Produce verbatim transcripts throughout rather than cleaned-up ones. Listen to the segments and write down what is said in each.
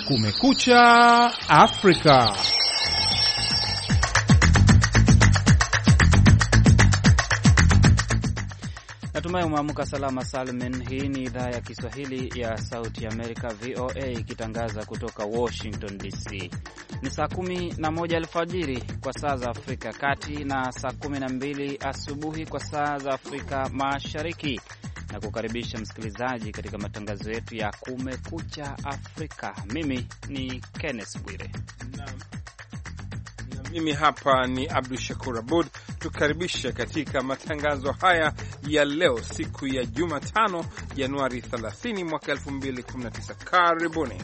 Kumekucha Afrika. Natumai umeamka salama salmin. Hii ni idhaa ya Kiswahili ya Sauti ya Amerika, V O A, ikitangaza kutoka Washington D C. Ni saa kumi na moja alfajiri kwa saa za Afrika Kati na saa kumi na mbili asubuhi kwa saa za Afrika Mashariki, na kukaribisha msikilizaji katika matangazo yetu ya Kumekucha Afrika. Mimi ni Kenneth Bwire na, na mimi hapa ni Abdul Shakur Abud. Tukaribisha katika matangazo haya ya leo, siku ya Jumatano, Januari thelathini mwaka elfu mbili kumi na tisa. Karibuni.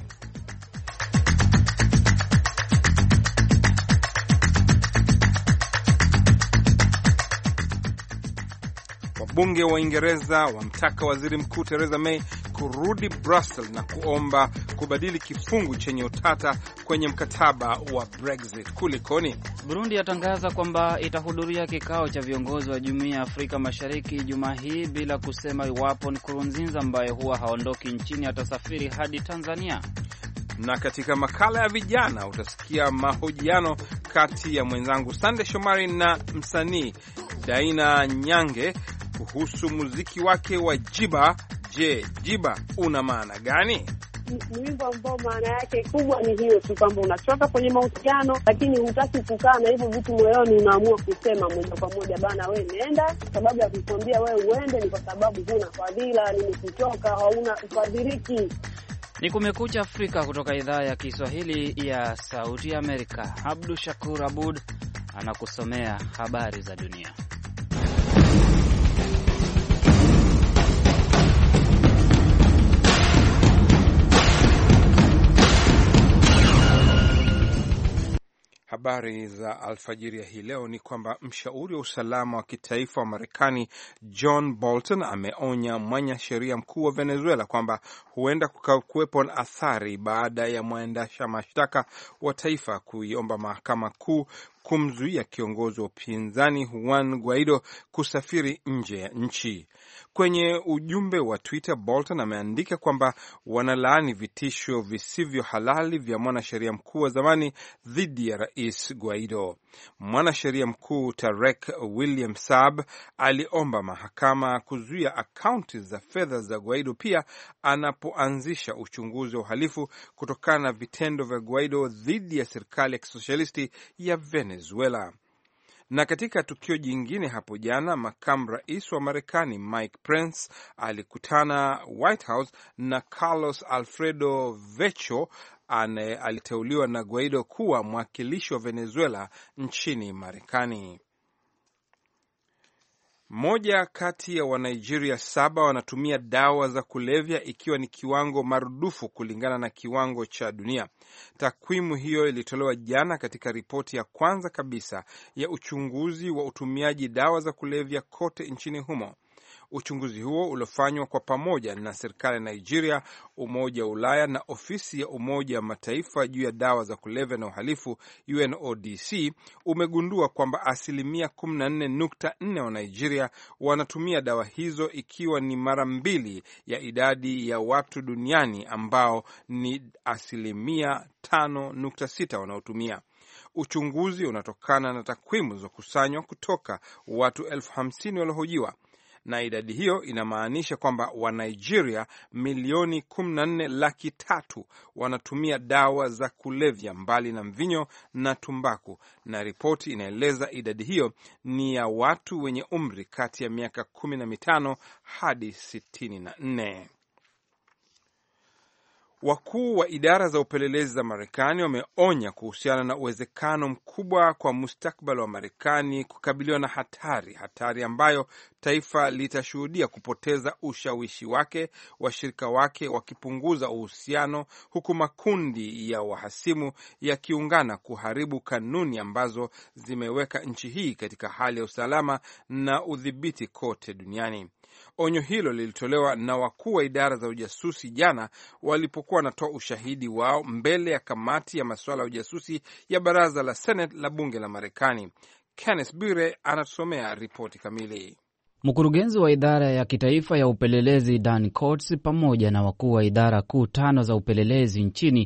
Wabunge wa Uingereza wamtaka Waziri Mkuu Theresa May kurudi Brussels na kuomba kubadili kifungu chenye utata kwenye mkataba wa Brexit. Kulikoni? Burundi yatangaza kwamba itahudhuria kikao cha viongozi wa Jumuiya ya Afrika Mashariki Jumaa hii bila kusema iwapo Nkurunziza ambaye huwa haondoki nchini atasafiri hadi Tanzania. Na katika makala ya vijana utasikia mahojiano kati ya mwenzangu Sande Shomari na msanii Daina Nyange kuhusu muziki wake wa Jiba. Je, Jiba una maana gani? Ni wimbo ambao maana yake kubwa ni hiyo tu, kwamba unachoka kwenye mahusiano lakini hutaki kukaa na hivyo vitu moyoni, unaamua kusema moja kwa moja, bana we nenda. Sababu ya kukwambia wewe uende ni kwa sababu huna fadhila, nimekuchoka, hauna ufadhiliki. Ni Kumekucha Afrika kutoka idhaa ya Kiswahili ya Sauti ya Amerika. Abdul Shakur Abud anakusomea habari za dunia. Habari za alfajiri ya hii leo ni kwamba mshauri wa usalama wa kitaifa wa Marekani John Bolton ameonya mwanasheria mkuu wa Venezuela kwamba huenda kukakuwepo na athari baada ya mwendesha mashtaka wa taifa kuiomba mahakama kuu kumzuia kiongozi wa upinzani Juan Guaido kusafiri nje ya nchi. Kwenye ujumbe wa Twitter, Bolton ameandika kwamba wanalaani vitisho visivyo halali vya mwanasheria mkuu wa zamani dhidi ya Rais Guaido. Mwanasheria mkuu Tarek William Saab aliomba mahakama kuzuia akaunti za fedha za Guaido pia anapoanzisha uchunguzi wa uhalifu kutokana na vitendo vya Guaido dhidi ya serikali ya kisosialisti ya Venezuela. Na katika tukio jingine hapo jana, makamu rais wa Marekani Mike Pence alikutana White House na Carlos Alfredo Vecho ane aliteuliwa na Guaido kuwa mwakilishi wa Venezuela nchini Marekani. Moja kati ya Wanigeria saba wanatumia dawa za kulevya, ikiwa ni kiwango marudufu kulingana na kiwango cha dunia. Takwimu hiyo ilitolewa jana katika ripoti ya kwanza kabisa ya uchunguzi wa utumiaji dawa za kulevya kote nchini humo. Uchunguzi huo uliofanywa kwa pamoja na serikali ya Nigeria, Umoja wa Ulaya na ofisi ya Umoja wa Mataifa juu ya dawa za kulevya na uhalifu U N O D C umegundua kwamba asilimia kumi na nne nukta nne wa Nigeria wanatumia dawa hizo, ikiwa ni mara mbili ya idadi ya watu duniani ambao ni asilimia tano nukta sita wanaotumia. Uchunguzi unatokana na takwimu zilizokusanywa kutoka watu elfu hamsini waliohojiwa, na idadi hiyo inamaanisha kwamba wa Nigeria milioni kumi na nne laki tatu wanatumia dawa za kulevya mbali na mvinyo na tumbaku, na ripoti inaeleza idadi hiyo ni ya watu wenye umri kati ya miaka kumi na mitano hadi sitini na nne. Wakuu wa idara za upelelezi za Marekani wameonya kuhusiana na uwezekano mkubwa kwa mustakabali wa Marekani kukabiliwa na hatari, hatari ambayo taifa litashuhudia kupoteza ushawishi wake, washirika wake wakipunguza uhusiano, huku makundi ya wahasimu yakiungana kuharibu kanuni ambazo zimeweka nchi hii katika hali ya usalama na udhibiti kote duniani. Onyo hilo lilitolewa na wakuu wa idara za ujasusi jana walipokuwa wanatoa ushahidi wao mbele ya kamati ya masuala ya ujasusi ya baraza la Senate la bunge la Marekani. Kenneth Bwire anatusomea ripoti kamili. Mkurugenzi wa idara ya kitaifa ya upelelezi Dan Coats pamoja na wakuu wa idara kuu tano za upelelezi nchini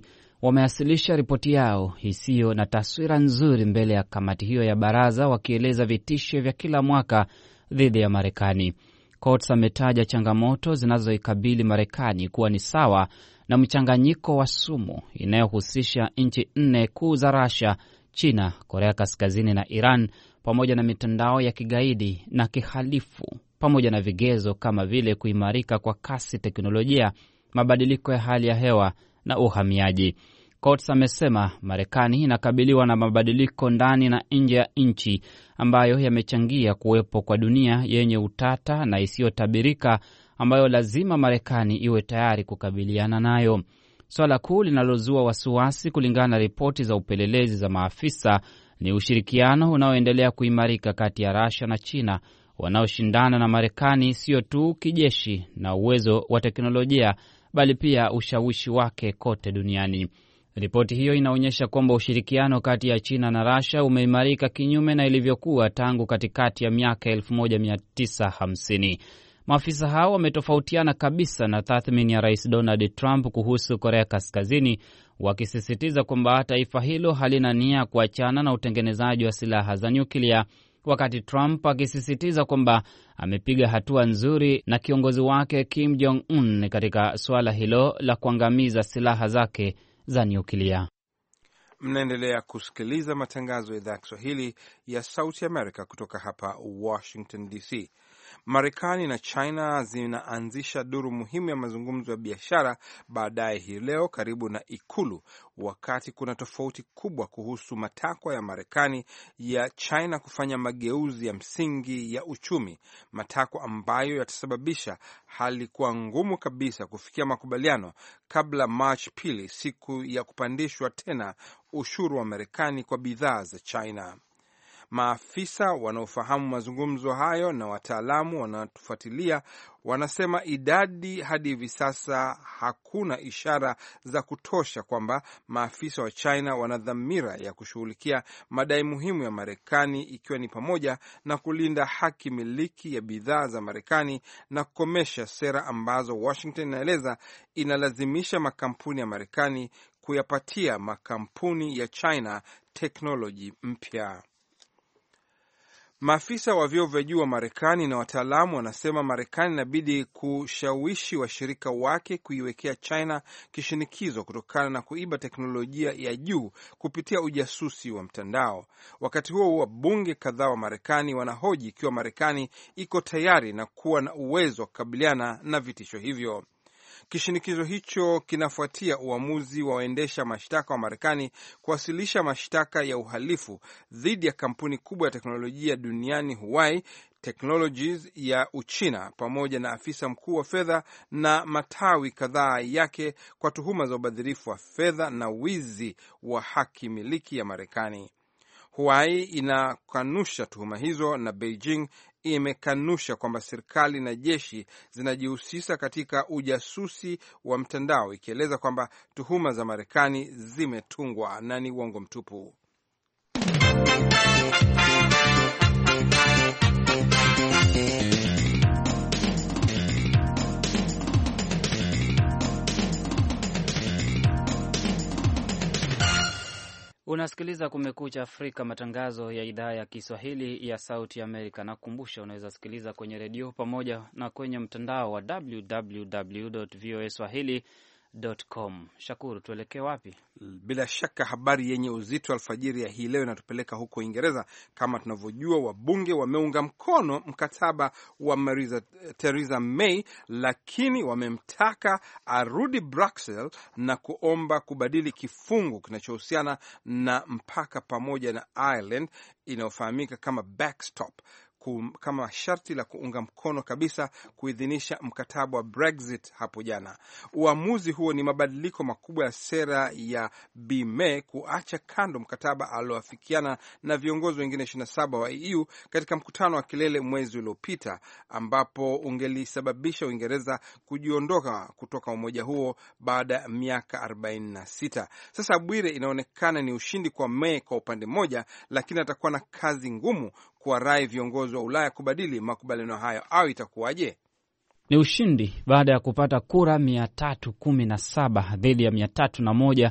wamewasilisha ripoti yao isiyo na taswira nzuri mbele ya kamati hiyo ya baraza, wakieleza vitisho vya kila mwaka dhidi ya Marekani. Coates ametaja changamoto zinazoikabili Marekani kuwa ni sawa na mchanganyiko wa sumu inayohusisha nchi nne kuu za Russia, China, Korea Kaskazini na Iran, pamoja na mitandao ya kigaidi na kihalifu, pamoja na vigezo kama vile kuimarika kwa kasi teknolojia, mabadiliko ya hali ya hewa na uhamiaji. Coates amesema Marekani inakabiliwa na mabadiliko ndani na nje ya nchi ambayo yamechangia kuwepo kwa dunia yenye utata na isiyotabirika, ambayo lazima Marekani iwe tayari kukabiliana nayo. Swala kuu linalozua wasiwasi, kulingana na ripoti za upelelezi za maafisa, ni ushirikiano unaoendelea kuimarika kati ya Russia na China, wanaoshindana na Marekani sio tu kijeshi na uwezo wa teknolojia, bali pia ushawishi wake kote duniani. Ripoti hiyo inaonyesha kwamba ushirikiano kati ya China na Russia umeimarika kinyume na ilivyokuwa tangu katikati ya miaka elfu moja mia tisa hamsini. Maafisa hao wametofautiana kabisa na tathmini ya Rais Donald Trump kuhusu Korea Kaskazini, wakisisitiza kwamba taifa hilo halina nia kuachana na utengenezaji wa silaha za nyuklia, wakati Trump akisisitiza kwamba amepiga hatua nzuri na kiongozi wake Kim Jong-un katika suala hilo la kuangamiza silaha zake za nyuklia. Mnaendelea kusikiliza matangazo ya idhaa ya Kiswahili ya Sauti Amerika kutoka hapa Washington D C. Marekani na China zinaanzisha duru muhimu ya mazungumzo ya biashara baadaye hii leo karibu na Ikulu, wakati kuna tofauti kubwa kuhusu matakwa ya Marekani ya China kufanya mageuzi ya msingi ya uchumi, matakwa ambayo yatasababisha hali kuwa ngumu kabisa kufikia makubaliano kabla March pili, siku ya kupandishwa tena ushuru wa Marekani kwa bidhaa za China. Maafisa wanaofahamu mazungumzo hayo na wataalamu wanaofuatilia wanasema idadi hadi hivi sasa hakuna ishara za kutosha kwamba maafisa wa China wana dhamira ya kushughulikia madai muhimu ya Marekani, ikiwa ni pamoja na kulinda haki miliki ya bidhaa za Marekani na kukomesha sera ambazo Washington inaeleza inalazimisha makampuni ya Marekani kuyapatia makampuni ya China teknoloji mpya. Maafisa wa vyeo vya juu wa Marekani na wataalamu wanasema Marekani inabidi kushawishi washirika wake kuiwekea China kishinikizo kutokana na kuiba teknolojia ya juu kupitia ujasusi wa mtandao. Wakati huo wabunge kadhaa wa Marekani wanahoji ikiwa Marekani iko tayari na kuwa na uwezo wa kukabiliana na vitisho hivyo. Kishinikizo hicho kinafuatia uamuzi wa waendesha mashtaka wa Marekani kuwasilisha mashtaka ya uhalifu dhidi ya kampuni kubwa ya teknolojia duniani Huawei Technologies ya Uchina, pamoja na afisa mkuu wa fedha na matawi kadhaa yake kwa tuhuma za ubadhirifu wa fedha na wizi wa haki miliki ya Marekani. Huawei inakanusha tuhuma hizo na Beijing imekanusha kwamba serikali na jeshi zinajihusisha katika ujasusi wa mtandao, ikieleza kwamba tuhuma za Marekani zimetungwa na ni uongo mtupu. Unasikiliza Kumekucha Afrika, matangazo ya idhaa ya Kiswahili ya Sauti Amerika. Nakukumbusha unaweza sikiliza kwenye redio pamoja na kwenye mtandao wa w w w dot voa swahili dot com. Shakuru, tuelekee wapi? Bila shaka habari yenye uzito alfajiri ya hii leo inatupeleka huko Uingereza. Kama tunavyojua, wabunge wameunga mkono mkataba wa Marisa, Theresa May, lakini wamemtaka arudi Brussels na kuomba kubadili kifungu kinachohusiana na mpaka pamoja na Ireland inayofahamika kama backstop, kama sharti la kuunga mkono kabisa kuidhinisha mkataba wa Brexit hapo jana. Uamuzi huo ni mabadiliko makubwa ya sera ya Bi May kuacha kando mkataba alioafikiana na viongozi wengine ishirini na saba wa E U katika mkutano wa kilele mwezi uliopita, ambapo ungelisababisha Uingereza kujiondoka kutoka umoja huo baada ya miaka arobaini na sita. Sasa Bwire, inaonekana ni ushindi kwa May kwa upande mmoja, lakini atakuwa na kazi ngumu kuwarai viongozi wa Ulaya kubadili makubaliano hayo, au itakuwaje? Ni ushindi baada ya kupata kura mia tatu kumi na saba dhidi ya mia tatu na moja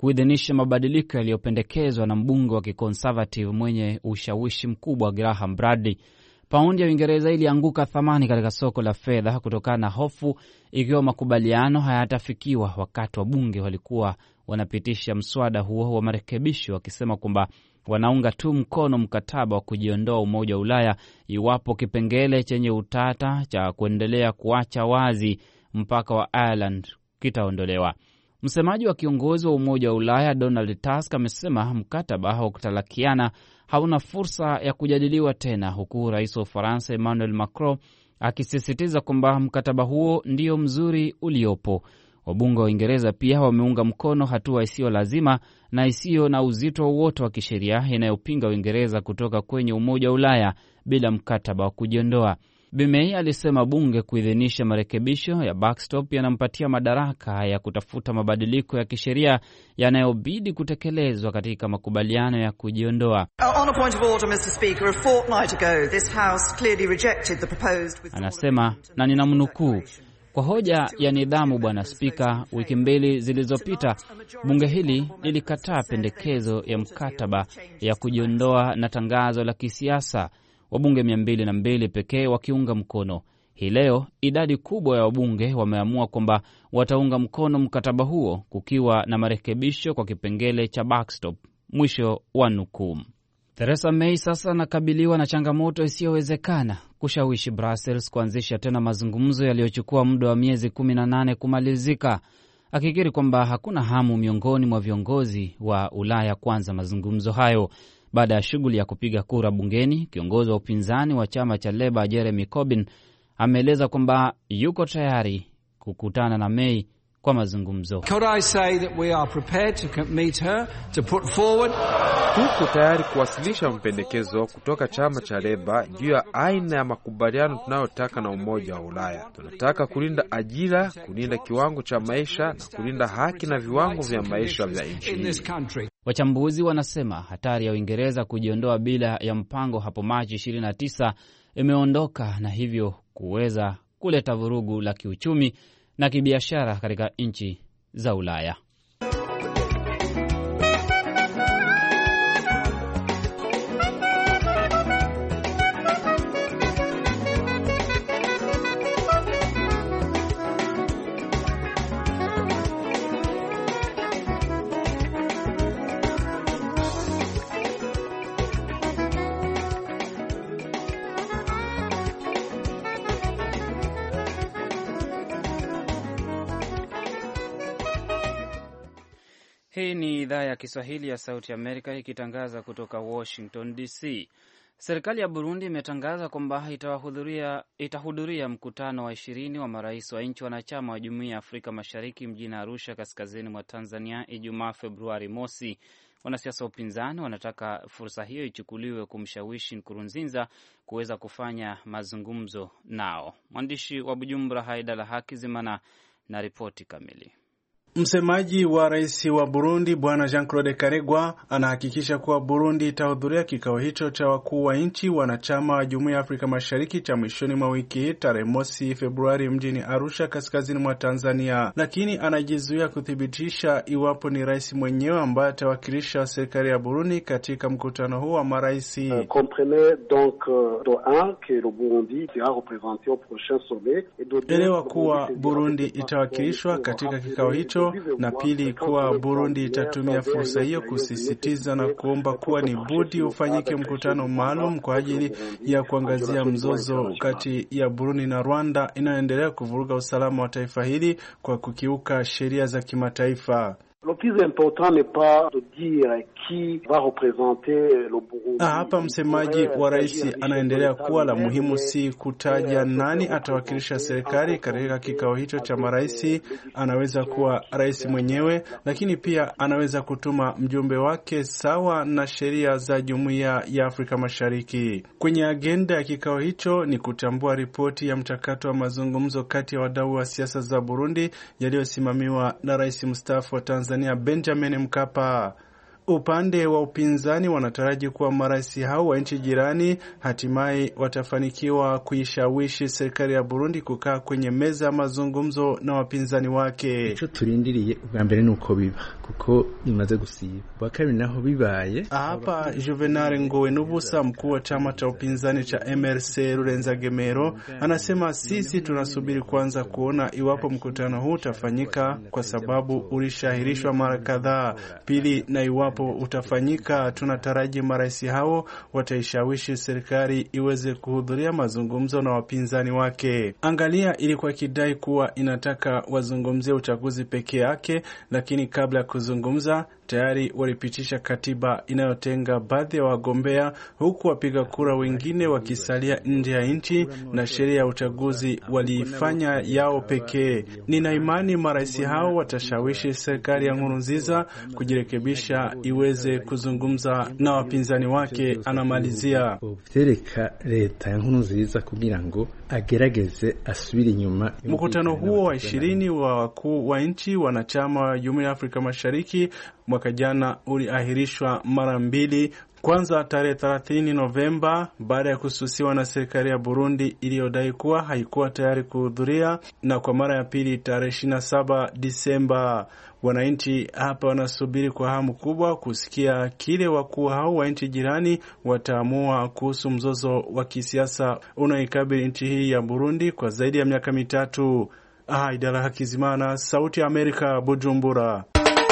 kuidhinisha mabadiliko yaliyopendekezwa na mbunge wa kiconservative mwenye ushawishi mkubwa Graham Bradley. Paundi ya Uingereza ilianguka thamani katika soko la fedha kutokana na hofu ikiwa makubaliano hayatafikiwa, wakati wa bunge walikuwa wanapitisha mswada huo wa marekebisho wakisema kwamba wanaunga tu mkono mkataba wa kujiondoa Umoja wa Ulaya iwapo kipengele chenye utata cha kuendelea kuacha wazi mpaka wa Ireland kitaondolewa. Msemaji wa kiongozi wa Umoja wa Ulaya Donald Tusk amesema mkataba wa kutalakiana hauna fursa ya kujadiliwa tena, huku rais wa Ufaransa Emmanuel Macron akisisitiza kwamba mkataba huo ndio mzuri uliopo. Wabunge wa Uingereza pia wameunga mkono hatua isiyo lazima na isiyo na uzito wowote wa kisheria inayopinga Uingereza kutoka kwenye Umoja wa Ulaya bila mkataba wa kujiondoa. Bi May alisema bunge kuidhinisha marekebisho ya backstop yanampatia madaraka ya kutafuta mabadiliko ya kisheria yanayobidi kutekelezwa katika makubaliano ya kujiondoa. Anasema, na ninamnukuu, kwa hoja ya nidhamu, Bwana Spika, wiki mbili zilizopita bunge hili lilikataa pendekezo ya mkataba ya kujiondoa na tangazo la kisiasa, wabunge mia mbili na mbili pekee wakiunga mkono. Hii leo idadi kubwa ya wabunge wameamua kwamba wataunga mkono mkataba huo kukiwa na marekebisho kwa kipengele cha backstop. Mwisho wa nukuu. Theresa May sasa anakabiliwa na changamoto isiyowezekana kushawishi Brussels kuanzisha tena mazungumzo yaliyochukua muda wa miezi kumi na nane kumalizika, akikiri kwamba hakuna hamu miongoni mwa viongozi wa Ulaya kuanza mazungumzo hayo. Baada ya shughuli ya kupiga kura bungeni, kiongozi wa upinzani wa chama cha Labour Jeremy Corbyn ameeleza kwamba yuko tayari kukutana na May kwa mazungumzo. Could I say that we are prepared to meet her to put forward? Tuko tayari kuwasilisha mpendekezo kutoka chama cha Labour juu ya aina ya makubaliano tunayotaka na Umoja wa Ulaya. Tunataka kulinda ajira, kulinda kiwango cha maisha na kulinda haki na viwango vya maisha vya nchi. Wachambuzi wanasema hatari ya Uingereza kujiondoa bila ya mpango hapo Machi ishirini na tisa imeondoka, na hivyo kuweza kuleta vurugu la kiuchumi na kibiashara katika nchi za Ulaya. Hii ni idhaa ya Kiswahili ya Sauti Amerika ikitangaza kutoka Washington D C. Serikali ya Burundi imetangaza kwamba itahudhuria itahudhuria mkutano wa ishirini wa marais wa nchi wanachama wa Jumuiya ya Afrika Mashariki mjini Arusha, kaskazini mwa Tanzania, Ijumaa Februari mosi. Wanasiasa wa upinzani wanataka fursa hiyo ichukuliwe kumshawishi Nkurunziza kuweza kufanya mazungumzo nao. Mwandishi wa Bujumbura Haidala Hakizimana na ripoti kamili. Msemaji wa rais wa Burundi Bwana Jean-Claude Karegwa anahakikisha kuwa Burundi itahudhuria kikao hicho cha wakuu wa nchi wanachama wa Jumuiya ya Afrika Mashariki cha mwishoni mwa wiki tarehe mosi Februari mjini Arusha, kaskazini mwa Tanzania, lakini anajizuia kuthibitisha iwapo ni rais mwenyewe ambaye atawakilisha serikali ya Burundi katika mkutano huu wa marais. Uh, comprenez donc uh, de un que le Burundi sera représenté au prochain sommet et de elewa kuwa Burundi itawakilishwa katika kikao hicho, na pili kuwa Burundi itatumia fursa hiyo kusisitiza na kuomba kuwa ni budi ufanyike mkutano maalum kwa ajili ya kuangazia mzozo kati ya Burundi na Rwanda inayoendelea kuvuruga usalama wa taifa hili kwa kukiuka sheria za kimataifa. Le plus important n'est pas de dire qui va représenter le Burundi. Hapa msemaji wa rais anaendelea kuwa la muhimu si kutaja nani atawakilisha serikali katika kikao hicho cha marais. Anaweza kuwa rais mwenyewe, lakini pia anaweza kutuma mjumbe wake sawa na sheria za Jumuiya ya Afrika Mashariki. Kwenye agenda ya kikao hicho ni kutambua ripoti ya mchakato wa mazungumzo kati ya wadau wa siasa za Burundi yaliyosimamiwa na rais mstaafu wa Tanzania Benjamin Mkapa. Upande wa upinzani wanataraji kuwa marais hao wa nchi jirani hatimaye watafanikiwa kuishawishi serikali ya Burundi kukaa kwenye meza ya mazungumzo na wapinzani wake. Ico turindiriye ubwa mbere nuko biba kuko bimaze gusiba. Bakabiri naho bibaye. Hapa Juvenal Ngowenubusa, mkuu wa chama cha upinzani cha M R C Rurenzagemero, anasema sisi tunasubiri kwanza kuona iwapo mkutano huu utafanyika kwa sababu ulishahirishwa mara kadhaa. Pili, na iwapo utafanyika tunataraji marais hao wataishawishi serikali iweze kuhudhuria mazungumzo na wapinzani wake. Angalia ilikuwa kidai kuwa inataka wazungumzie uchaguzi peke yake, lakini kabla ya kuzungumza tayari walipitisha katiba inayotenga baadhi ya wagombea, huku wapiga kura wengine wakisalia nje ya nchi, na sheria ya uchaguzi waliifanya yao pekee. Nina imani marais hao watashawishi serikali ya Nkurunziza kujirekebisha iweze kuzungumza na wapinzani wake, anamalizia. Tereka leta ya Nkurunziza kugira ngo agerageze asubiri nyuma. Mkutano huo wa ishirini wa wakuu wa nchi wanachama wa Jumuiya ya Afrika Mashariki mwaka jana uliahirishwa mara mbili. Kwanza tarehe thelathini Novemba baada ya kususiwa na serikali ya Burundi iliyodai kuwa haikuwa tayari kuhudhuria, na kwa mara ya pili tarehe ishirini na saba Disemba. Wananchi hapa wanasubiri kwa hamu kubwa kusikia kile wakuu hao wa nchi jirani wataamua kuhusu mzozo wa kisiasa unaikabili nchi hii ya Burundi kwa zaidi ya miaka mitatu. Ah, Idara Hakizimana, Sauti ya Amerika, Bujumbura.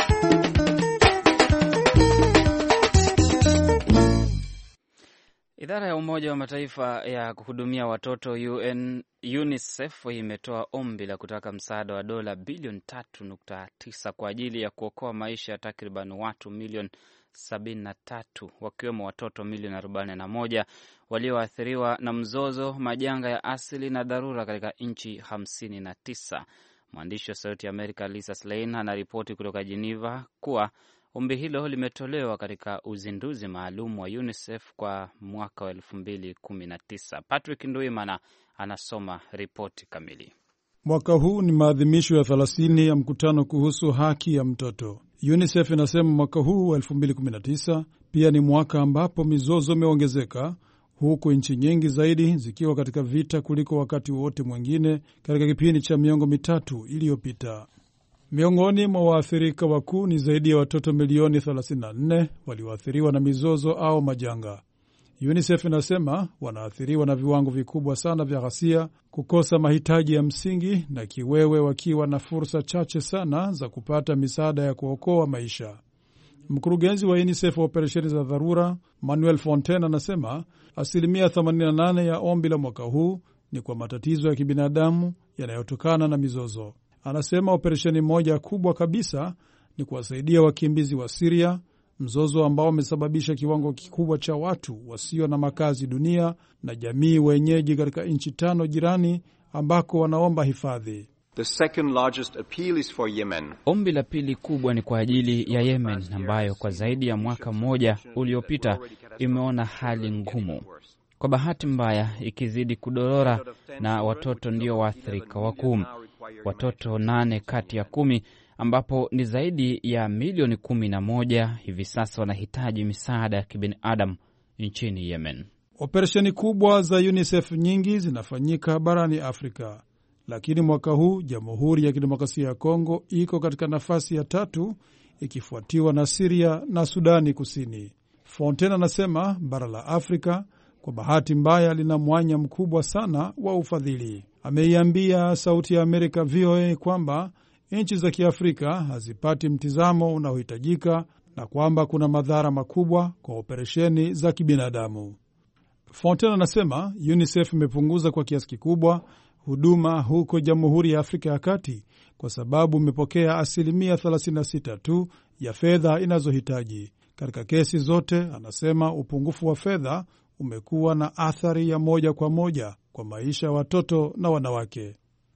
Idara ya Umoja wa Mataifa ya kuhudumia watoto U N, UNICEF imetoa ombi la kutaka msaada wa dola bilioni tatu nukta tisa kwa ajili ya kuokoa maisha ya takriban watu milioni sabini na tatu, wakiwemo watoto milioni arobaini na moja walioathiriwa na mzozo, majanga ya asili na dharura katika nchi hamsini na tisa. Mwandishi wa Sauti ya Amerika Lisa Schlein anaripoti kutoka Geneva kuwa ombi hilo limetolewa katika uzinduzi maalum wa UNICEF kwa mwaka wa elfu mbili kumi na tisa. Patrick Nduimana anasoma ripoti kamili. Mwaka huu ni maadhimisho ya thelathini ya mkutano kuhusu haki ya mtoto. UNICEF inasema mwaka huu wa elfu mbili kumi na tisa pia ni mwaka ambapo mizozo imeongezeka, huku nchi nyingi zaidi zikiwa katika vita kuliko wakati wote mwingine katika kipindi cha miongo mitatu iliyopita. Miongoni mwa waathirika wakuu ni zaidi ya watoto milioni thelathini na nne walioathiriwa na mizozo au majanga. UNICEF inasema wanaathiriwa na viwango vikubwa sana vya ghasia, kukosa mahitaji ya msingi na kiwewe, wakiwa na fursa chache sana za kupata misaada ya kuokoa maisha. Mkurugenzi wa UNICEF wa operesheni za dharura Manuel Fontaine anasema asilimia themanini na nane ya ombi la mwaka huu ni kwa matatizo ya kibinadamu yanayotokana na mizozo. Anasema operesheni moja kubwa kabisa ni kuwasaidia wakimbizi wa Syria, mzozo ambao umesababisha kiwango kikubwa cha watu wasio na makazi dunia na jamii wenyeji katika nchi tano jirani ambako wanaomba hifadhi. The second largest appeal is for Yemen. Ombi la pili kubwa ni kwa ajili ya Yemen, ambayo kwa zaidi ya mwaka mmoja uliopita imeona hali ngumu, kwa bahati mbaya ikizidi kudorora, na watoto ndio waathirika wakuu. Watoto nane kati ya kumi, ambapo ni zaidi ya milioni kumi na moja hivi sasa wanahitaji misaada ya kibinadamu nchini Yemen. Operesheni kubwa za UNICEF nyingi zinafanyika barani Afrika, lakini mwaka huu Jamhuri ya Kidemokrasia ya Kongo iko katika nafasi ya tatu, ikifuatiwa na Syria na Sudani Kusini. Fontaine anasema bara la Afrika kwa bahati mbaya lina mwanya mkubwa sana wa ufadhili. Ameiambia Sauti ya Amerika V O A kwamba nchi za Kiafrika hazipati mtizamo unaohitajika na kwamba kuna madhara makubwa kwa operesheni za kibinadamu. Fontaine anasema UNICEF imepunguza kwa kiasi kikubwa huduma huko Jamhuri ya Afrika ya Kati kwa sababu imepokea asilimia thelathini na sita tu ya fedha inazohitaji. Katika kesi zote, anasema upungufu wa fedha umekuwa na athari ya moja kwa moja kwa maisha ya watoto na wanawake.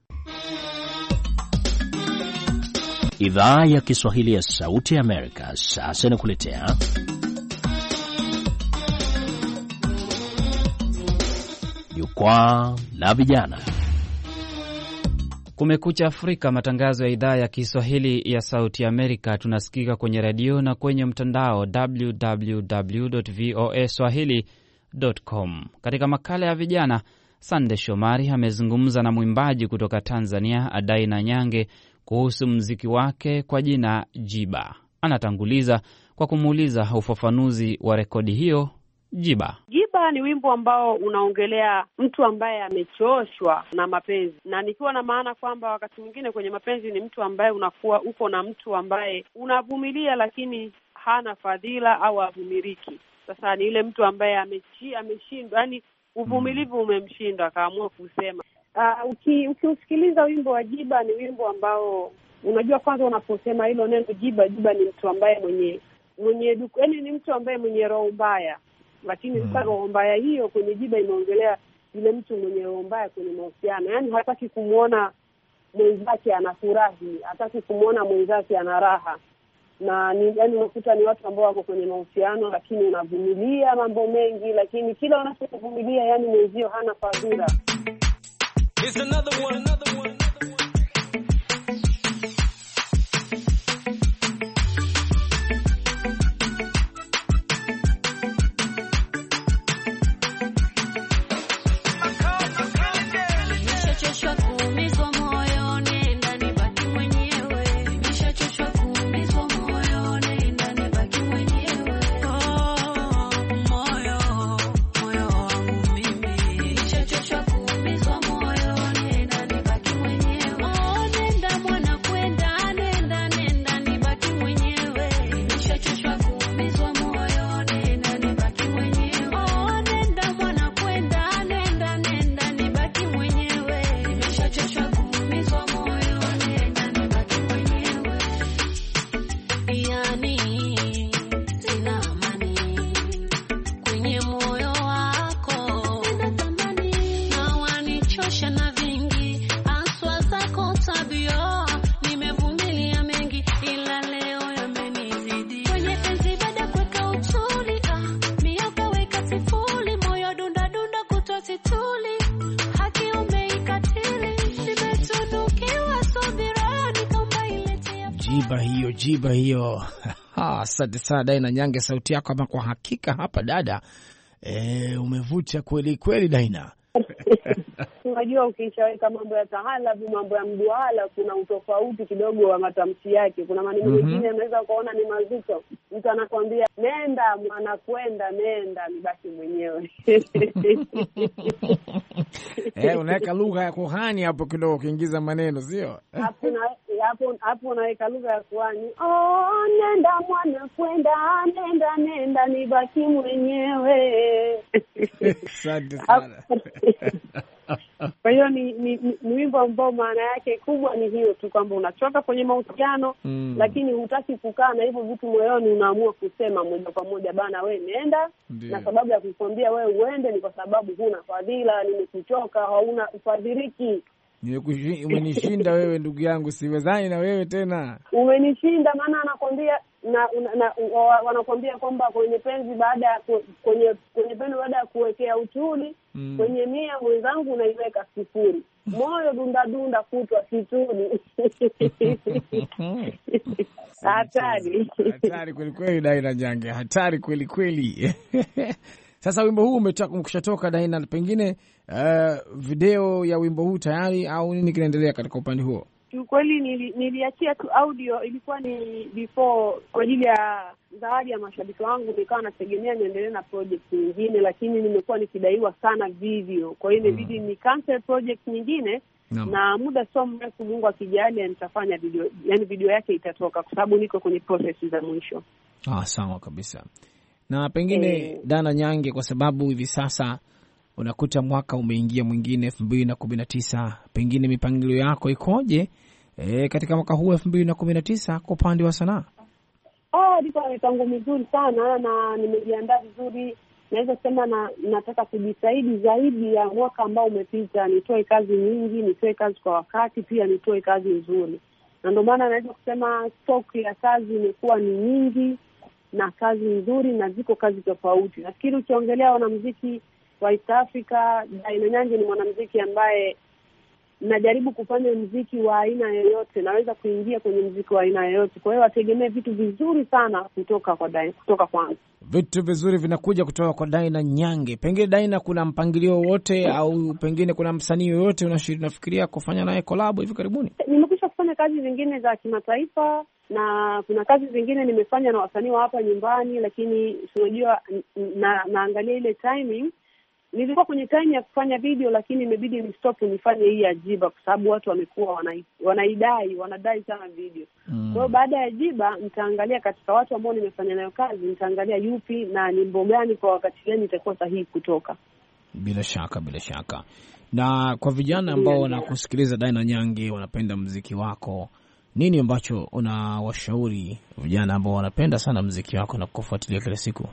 Idhaa ya Kiswahili ya Sauti ya Amerika sasa inakuletea Jukwaa la Vijana. Kumekucha Afrika, matangazo ya idhaa ya Kiswahili ya Sauti ya Amerika. Tunasikika kwenye redio na kwenye mtandao double-u double-u double-u dot v o a swahili dot com. Katika makala ya vijana, Sande Shomari amezungumza na mwimbaji kutoka Tanzania Daina Nyange kuhusu mziki wake kwa jina Jiba. Anatanguliza kwa kumuuliza ufafanuzi wa rekodi hiyo. Jiba. Jiba ni wimbo ambao unaongelea mtu ambaye amechoshwa na mapenzi, na nikiwa na maana kwamba wakati mwingine kwenye mapenzi ni mtu ambaye unakuwa uko na mtu ambaye unavumilia lakini hana fadhila au avumiliki. Sasa ni ile mtu ambaye amechi ameshindwa, yani uvumilivu umemshinda, akaamua kusema. Uh, uki, ukiusikiliza wimbo wa Jiba ni wimbo ambao unajua, kwanza unaposema hilo neno Jiba, Jiba ni mtu ambaye mwenye mwenye yani ni mtu ambaye mwenye roho mbaya. Lakini mm. roho mbaya hiyo kwenye Jiba imeongelea yule mtu mwenye roho mbaya kwenye mahusiano. Yaani hataki kumuona mwenzake anafurahi, hataki kumuona mwenzake ana raha. Na ni yani unakuta ni watu ambao wako kwenye mahusiano lakini unavumilia mambo mengi, lakini kila unachovumilia yani mwenzio hana fadhila. It's another one, another one. Jiba hiyo, jiba hiyo. Asante sana Daina Nyange, sauti yako ama kwa hakika hapa dada e, umevuta kweli kweli Daina. Unajua ukishaweka mambo ya tahalabu, mambo ya mduala, kuna utofauti kidogo wa matamshi yake. Kuna maneno mengine mm -hmm. yanaweza kuona ni mazito. Mtu anakuambia nenda mwana kwenda, nenda nibaki mwenyewe. Eh, unaweka lugha ya kuhani hapo kidogo, ukiingiza maneno, sio? Hapo na hapo hapo unaweka lugha ya kuhani. Oh, nenda mwana kwenda, nenda nenda nibaki mwenyewe. Asante sana. Kwa hiyo ni ni, ni, ni wimbo ambao maana yake kubwa ni hiyo tu, kwamba unachoka kwenye mahusiano mm. lakini hutaki kukaa na hivyo vitu moyoni, unaamua kusema moja kwa moja bana, we nenda. Ndiyo. Na sababu ya kukwambia we uende ni kwa sababu huna fadhila, nimekuchoka, hauna ufadhiliki. Umenishinda wewe ndugu yangu, siwezani na wewe tena. Umenishinda, maana anakwambia na, na, na wanakwambia kwamba kwenye penzi baada ya kwenye kwenye penzi baada ya kuwekea utuli mm. kwenye mia mwenzangu unaiweka sifuri. Moyo dunda dunda kutwa situni. Hatari. Hatari kweli kweli Daina Nyange, hatari kweli kweli. Sasa wimbo huu umekushatoka Daina, pengine uh, video ya wimbo huu tayari au nini kinaendelea katika upande huo? Kweli nili, niliachia tu audio, ilikuwa ni before kwa ajili ya zawadi ya mashabiki wangu, nikawa nategemea niendelee na project nyingine, lakini nimekuwa nikidaiwa sana video. Kwa hiyo inabidi mm. ni cancel project nyingine no. na muda sio mrefu Mungu akijalia nitafanya video, yani video yake itatoka kwa sababu niko kwenye process za mwisho. Ah, sawa kabisa. Na pengine e, Dana Nyange, kwa sababu hivi sasa unakuta mwaka umeingia mwingine elfu mbili na kumi na tisa, pengine mipangilio yako ikoje e, katika mwaka huu elfu mbili na kumi na tisa kwa upande wa sanaa? Oh, niko mipango mizuri sana na nimejiandaa vizuri. Naweza sema na nataka kujitahidi zaidi ya mwaka ambao umepita, nitoe kazi nyingi, nitoe kazi kwa wakati, pia nitoe kazi nzuri. Na ndio maana naweza kusema stock ya kazi imekuwa ni nyingi na kazi nzuri, na ziko kazi tofauti. Nafikiri ukiongelea wanamuziki wa East Africa, Daina Nyange ni mwanamuziki ambaye najaribu kufanya mziki wa aina yoyote, naweza kuingia kwenye mziki wa aina yoyote. Kwa hiyo wategemee vitu vizuri sana kutoka kwa Daina, kutoka kwangu. Vitu vizuri vinakuja kutoka kwa Daina Nyange. Pengine Daina, kuna mpangilio wote au pengine kuna msanii yoyote unafikiria kufanya naye collab hivi karibuni? Nimekwisha kufanya kazi zingine za kimataifa na kuna kazi zingine nimefanya na wasanii wa hapa nyumbani, lakini unajua na, naangalia ile timing. Nilikuwa kwenye time ya kufanya video, lakini imebidi ni stop nifanye hii Ajiba kwa sababu watu wamekuwa wanai, wanaidai wanadai sana video. Mm. Kwa hiyo baada ya Ajiba nitaangalia katika watu ambao nimefanya nayo kazi, nitaangalia yupi na nyimbo gani kwa wakati gani itakuwa sahihi kutoka. Bila shaka, bila shaka. Na kwa vijana ambao wanakusikiliza Daina Nyange, wanapenda muziki wako, nini ambacho unawashauri vijana ambao wanapenda sana muziki wako na kufuatilia kila siku?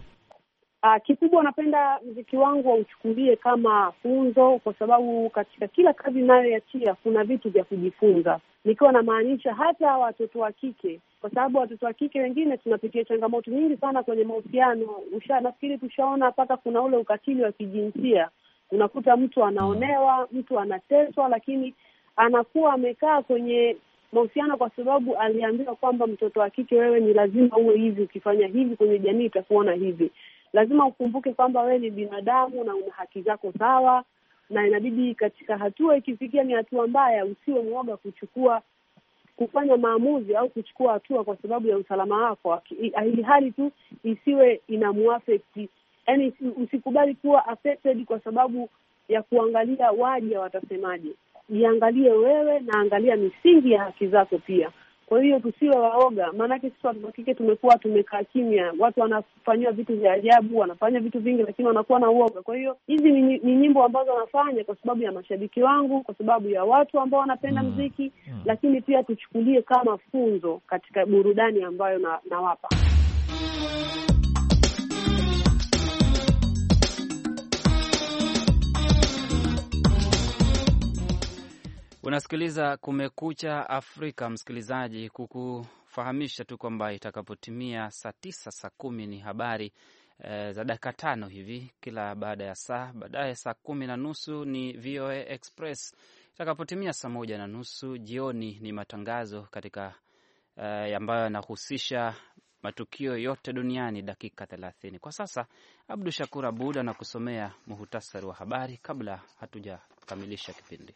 Uh, kikubwa napenda muziki wangu wauchukulie kama funzo, kwa sababu katika kila kazi ninayoachia kuna vitu vya kujifunza. Nikiwa na maanisha hata watoto wa kike, kwa sababu watoto wa kike wengine tunapitia changamoto nyingi sana kwenye mahusiano. Usha nafikiri tushaona mpaka kuna ule ukatili wa kijinsia. Unakuta mtu anaonewa, mtu anateswa, lakini anakuwa amekaa kwenye mahusiano kwa sababu aliambiwa kwamba mtoto wa kike, wewe ni lazima uwe hivi, ukifanya hivi kwenye jamii itakuona hivi. Lazima ukumbuke kwamba wewe ni binadamu na una haki zako sawa, na inabidi katika hatua ikifikia ni hatua mbaya, usiwe mwoga kuchukua kufanya maamuzi au kuchukua hatua kwa sababu ya usalama wako, ili hali tu isiwe inamuaffect. Yaani usikubali kuwa affected kwa sababu ya kuangalia waje watasemaje. Jiangalie wewe na angalia misingi ya haki zako pia. Kwa hiyo tusiwe waoga, maana sisi watu wa kike tumekuwa tumekaa kimya. Watu wanafanywa vitu vya ajabu, wanafanya vitu vingi, lakini wanakuwa na uoga. Kwa hiyo hizi ni, ni nyimbo ambazo wanafanya kwa sababu ya mashabiki wangu, kwa sababu ya watu ambao wanapenda mm. muziki mm. lakini pia tuchukulie kama funzo katika burudani ambayo na, nawapa. Unasikiliza Kumekucha Afrika, msikilizaji, kukufahamisha tu kwamba itakapotimia saa tisa, saa kumi ni habari e, za dakika tano hivi kila baada ya saa. Baadaye saa kumi na nusu ni V O A Express. Itakapotimia saa moja na nusu jioni ni matangazo katika e, ambayo yanahusisha matukio yote duniani, dakika thelathini. Kwa sasa Abdu Shakur Abud anakusomea muhutasari wa habari kabla hatujakamilisha kipindi.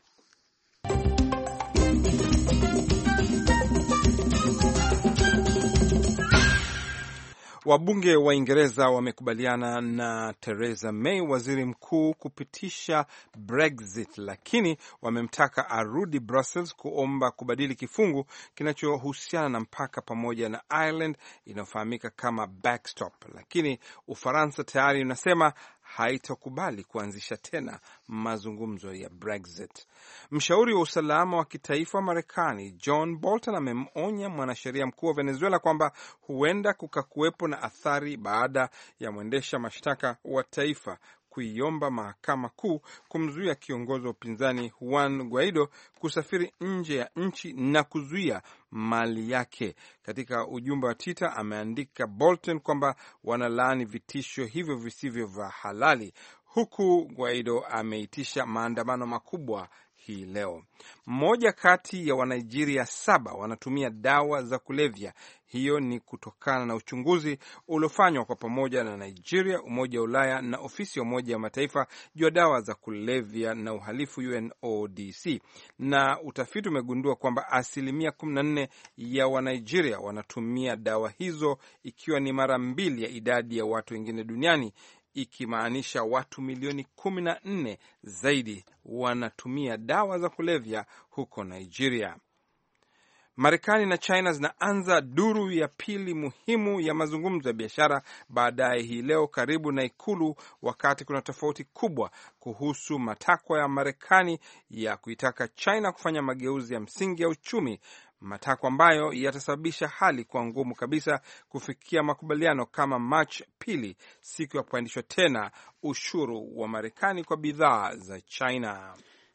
Wabunge wa Uingereza wamekubaliana na Theresa May, waziri mkuu, kupitisha Brexit, lakini wamemtaka arudi Brussels kuomba kubadili kifungu kinachohusiana na mpaka pamoja na Ireland inayofahamika kama backstop. Lakini Ufaransa tayari inasema haitokubali kuanzisha tena mazungumzo ya Brexit. Mshauri wa usalama wa kitaifa wa Marekani John Bolton amemonya mwanasheria mkuu wa Venezuela kwamba huenda kukakuwepo na athari baada ya mwendesha mashtaka wa taifa kuiomba mahakama kuu kumzuia kiongozi wa upinzani Juan Guaido kusafiri nje ya nchi na kuzuia mali yake. Katika ujumbe wa Twitter ameandika Bolton kwamba wanalaani vitisho hivyo visivyo vya halali, huku Guaido ameitisha maandamano makubwa hii leo. Mmoja kati ya Wanigeria saba wanatumia dawa za kulevya. Hiyo ni kutokana na uchunguzi uliofanywa kwa pamoja na Nigeria, Umoja wa Ulaya na ofisi ya Umoja wa Mataifa juu ya dawa za kulevya na uhalifu U N O D C. Na utafiti umegundua kwamba asilimia kumi na nne ya Wanigeria wanatumia dawa hizo, ikiwa ni mara mbili ya idadi ya watu wengine duniani, ikimaanisha watu milioni kumi na nne zaidi wanatumia dawa za kulevya huko Nigeria. Marekani na China zinaanza duru ya pili muhimu ya mazungumzo ya biashara baadaye hii leo karibu na ikulu, wakati kuna tofauti kubwa kuhusu matakwa ya Marekani ya kuitaka China kufanya mageuzi ya msingi ya uchumi, matakwa ambayo yatasababisha hali kwa ngumu kabisa kufikia makubaliano kama March pili, siku ya kupandishwa tena ushuru wa Marekani kwa bidhaa za China.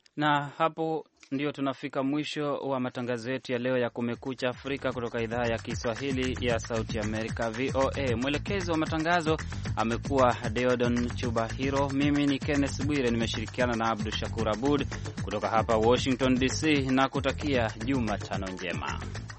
Na hapo ndio tunafika mwisho wa matangazo yetu ya leo ya Kumekucha Afrika kutoka idhaa ya Kiswahili ya Sauti Amerika, V O A. Mwelekezi wa matangazo amekuwa Deodon Chubahiro. Mimi ni Kenneth Bwire, nimeshirikiana na Abdu Shakur Abud kutoka hapa Washington D C, na kutakia Jumatano njema.